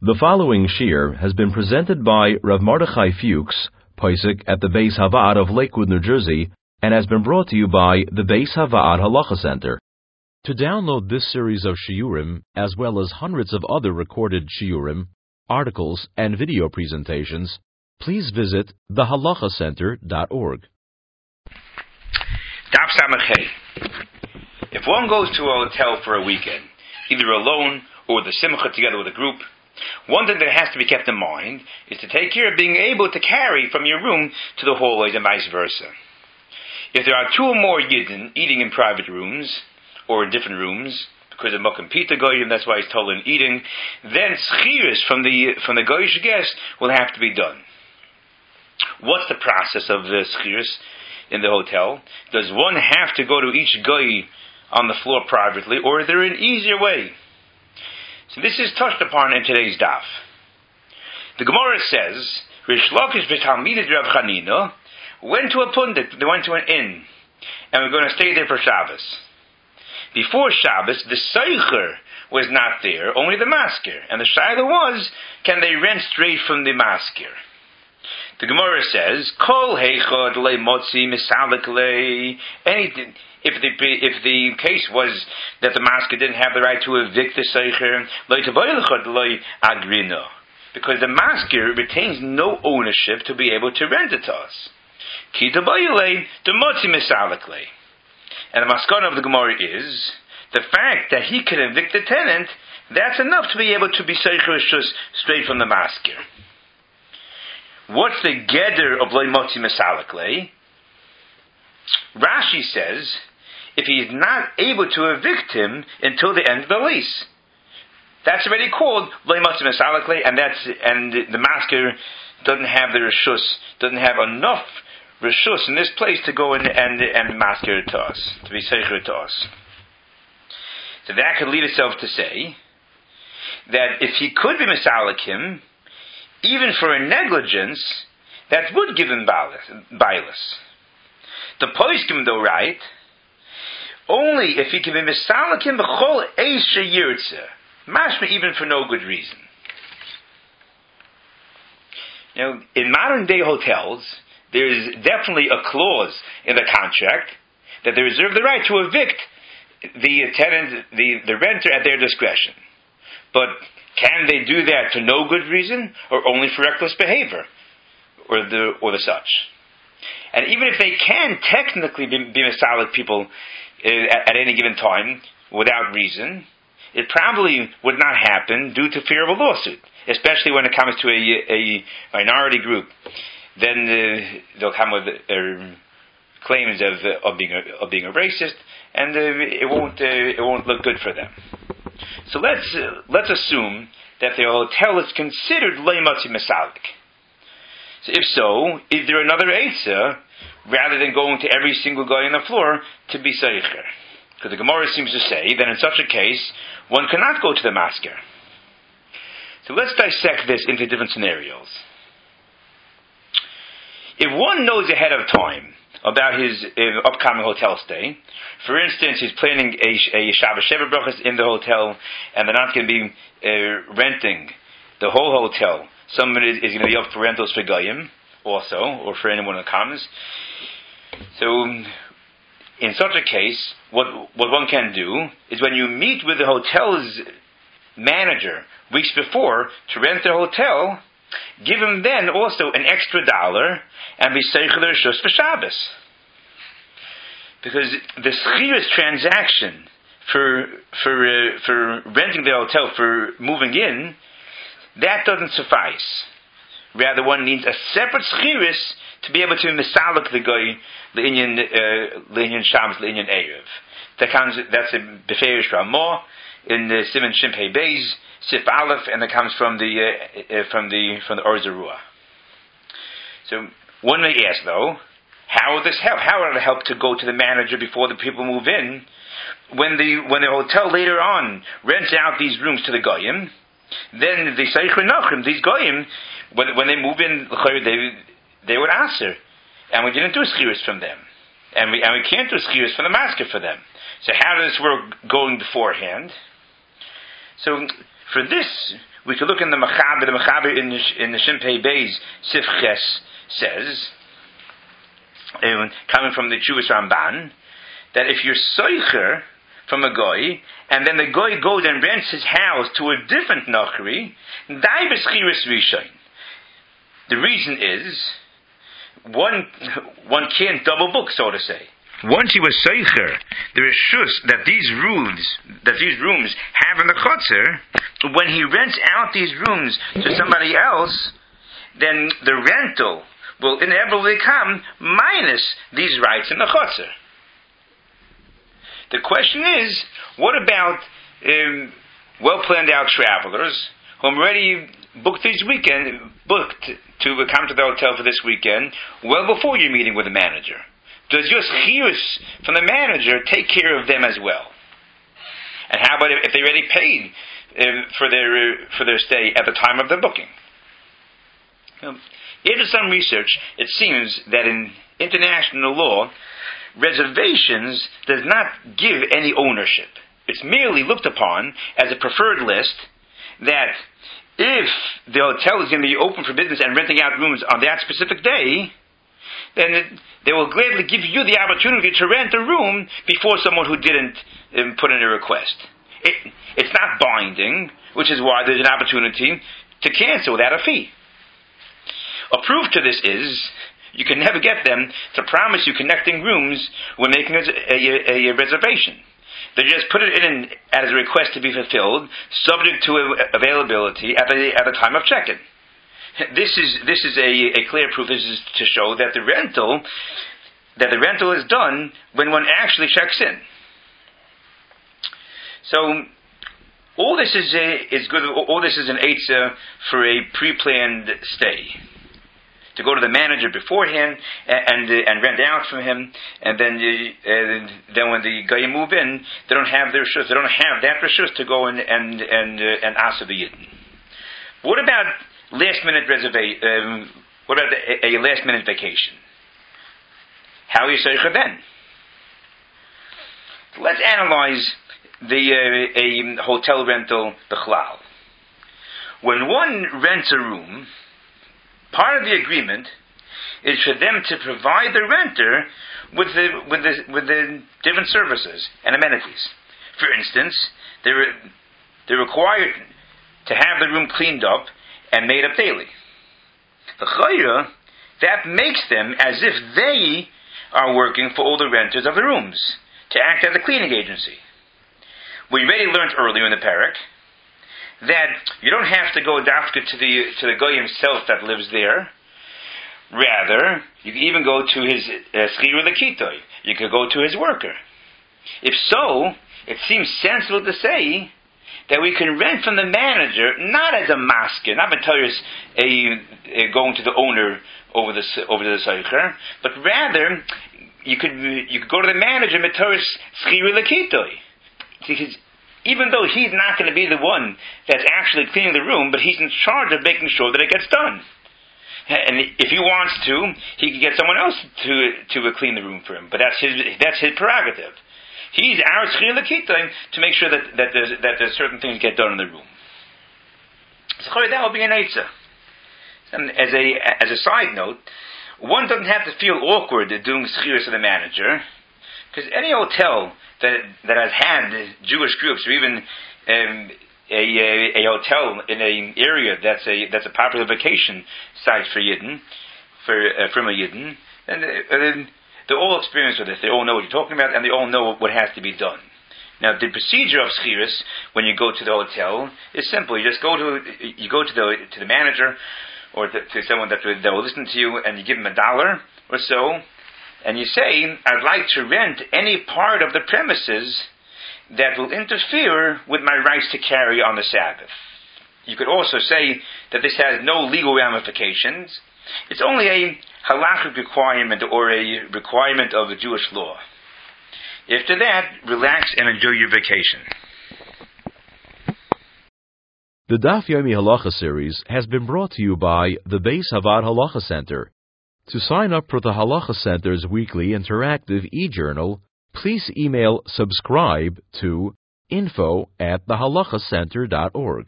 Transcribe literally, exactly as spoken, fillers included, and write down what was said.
The following shir has been presented by Rav Mordechai Fuchs, Posek at the Beis Havad of Lakewood, New Jersey, and has been brought to you by the Beis Havad Halacha Center. To download this series of shiurim, as well as hundreds of other recorded shiurim, articles, and video presentations, please visit the halacha center dot org. Daf Samachay. If one goes to a hotel for a weekend, either alone or with a simcha together with a group, one thing that has to be kept in mind is to take care of being able to carry from your room to the hallways and vice versa. If there are two or more yidden eating in private rooms or in different rooms, because of Mokum Pita Goyim, that's why he's told in eating, then schiris from the from the Goyish guest will have to be done. What's the process of the schiris in the hotel? Does one have to go to each goy on the floor privately, or is there an easier way? So this is touched upon in today's daf. The Gemara says, Rish Lakish v'Talmidei Rav Chanina went to a pundit, they went to an inn, and we're going to stay there for Shabbos. Before Shabbos, the Seicher was not there, only the Masker. And the Shaila was, can they rent straight from the Masker? The Gemara says, Kol heichad le motzi misalik le. Anything. If the if the case was that the Masker didn't have the right to evict the Seicher, le tavoylechad le agrino, because the Masker retains no ownership to be able to rent it to us. Ki tavoyle the motzi misalik le. And the maskana of the Gemara is the fact that he can evict the tenant. That's enough to be able to be Seicher Rishus straight from the Masker. What's the geder of loy motzi misalik le? Rashi says, if he is not able to evict him until the end of the lease, that's already called loy motzi misalik le, and that's and the Masker doesn't have the rishus, doesn't have enough rishus in this place to go in and and masker it to us, to be seicher to us. So that could lead itself to say that if he could be misalik him, even for a negligence, that would give him bias. The poskim though right, only if he can be misalik him b'chol eisha yirtze, mashma even for no good reason. Now, in modern day hotels, there is definitely a clause in the contract that they reserve the right to evict the tenant, the, the renter at their discretion. But can they do that for no good reason, or only for reckless behavior, or the or the such? And even if they can technically be, be misalik people uh, at, at any given time without reason, it probably would not happen due to fear of a lawsuit, especially when it comes to a, a minority group. Then uh, they'll come with uh, claims of uh, of being a, of being a racist, and uh, it won't uh, it won't look good for them. So let's uh, let's assume that the hotel is considered loy motzi misalik. So if so, is there another eitzah rather than going to every single guy on the floor to be seicher? Because the Gemara seems to say that in such a case one cannot go to the masker. So let's dissect this into different scenarios. If one knows ahead of time about his uh, upcoming hotel stay, for instance, he's planning a, a Shabbos Sheva Brachos in the hotel, and they're not going to be uh, renting the whole hotel. Somebody is, is going to be up for rentals for Goyim also, or for anyone that comes. So, in such a case, what what one can do is when you meet with the hotel's manager weeks before to rent the hotel, give him then also an extra dollar and be seicher l'rishus for Shabbos. Because the schiris transaction for for uh, for renting the hotel, for moving in, that doesn't suffice. Rather, one needs a separate schiris to be able to misalik the guy l'inyan uh, l'inyan Shabbos l'inyan Erev. That comes. That's a beferish Ramah in the Siman Shimpei Beis Sif Aleph, and that comes from the uh, uh, from the from the Or Zarua. So one may ask, though, how will this help? How will it help to go to the manager before the people move in, when the when the hotel later on rents out these rooms to the goyim? Then the Seicher Nachrim, these goyim, when when they move in, they they would answer, and we didn't do schiris from them, and we and we can't do schiris from the masker for them. So how does this work going beforehand? So for this, we could look in the Mechaber. The Mechaber in the, in the Shimpei Beis Sif Ches says, uh, coming from the Chuvas Ramban, that if you're soicher from a goy, and then the goy goes and rents his house to a different nachri, dai b'schiris rishon. The reason is, one one can't double book, so to say. Once he was soicher, the reshus that these rooms that these rooms have in the chotzer, when he rents out these rooms to somebody else, then the rental will inevitably come minus these rights in the chotzer. The question is, what about um, well-planned out travelers who have already booked this weekend, booked to come to the hotel for this weekend, well before your meeting with the manager? Does your chiyus from the manager take care of them as well? And how about if they already paid uh, for their uh, for their stay at the time of the booking? Um, after some research, it seems that in international law, reservations does not give any ownership. It's merely looked upon as a preferred list that if the hotel is going to be open for business and renting out rooms on that specific day, then it, they will gladly give you the opportunity to rent a room before someone who didn't um, put in a request. It, it's not binding, which is why there's an opportunity to cancel without a fee. A proof to this is, you can never get them to promise you connecting rooms when making a, a, a reservation. They just put it in as a request to be fulfilled, subject to availability at the at the time of check-in. This is this is a, a clear proof. This is to show that the rental that the rental is done when one actually checks in. So all this is a, is good. All this is an eitzah for a pre-planned stay. To go to the manager beforehand and and, uh, and rent out from him, and then uh, then when the guy move in, they don't have their reshus. They don't have that reshus to go and and and uh, and asa the yidden. What about last minute reservation? Um, what about a, a last minute vacation? How are you seicher then? Let's analyze the uh, a hotel rental bichlal. When one rents a room, part of the agreement is for them to provide the renter with the with the with the different services and amenities. For instance, they're they're required to have the room cleaned up and made up daily. The chayra, that makes them as if they are working for all the renters of the rooms to act as a cleaning agency. We already learned earlier in the parak that you don't have to go dafka to the to the guy himself that lives there. Rather, you can even go to his schira lekitoi. You could go to his worker. If so, it seems sensible to say that we can rent from the manager not as a masker, not materials a, a going to the owner over the over the seicher, but rather you could you could go to the manager materials schira lekitoi. Because even though he's not going to be the one that's actually cleaning the room, but he's in charge of making sure that it gets done. And if he wants to, he can get someone else to to clean the room for him. But that's his that's his prerogative. He's our schir l'kitayim to make sure that that there's, that there's certain things get done in the room. So that will be an eitzah. And as a as a side note, one doesn't have to feel awkward doing schiras to the manager, because any hotel that that has had Jewish groups, or even um, a, a a hotel in an area that's a that's a popular vacation site for Yidden, for uh, from a Yidden, and uh, they're all experienced with this. They all know what you're talking about, and they all know what has to be done. Now, the procedure of schiras when you go to the hotel is simple. You just go to you go to the to the manager or to, to someone that will, that will listen to you, and you give them a dollar or so. And you say, I'd like to rent any part of the premises that will interfere with my rights to carry on the Sabbath. You could also say that this has no legal ramifications. It's only a halachic requirement or a requirement of the Jewish law. After that, relax and enjoy your vacation. The Daf Yomi Halacha series has been brought to you by the Beis Havad Halacha Center. To sign up for the Halacha Center's weekly interactive e-journal, please email subscribe to info at the halacha center dot org.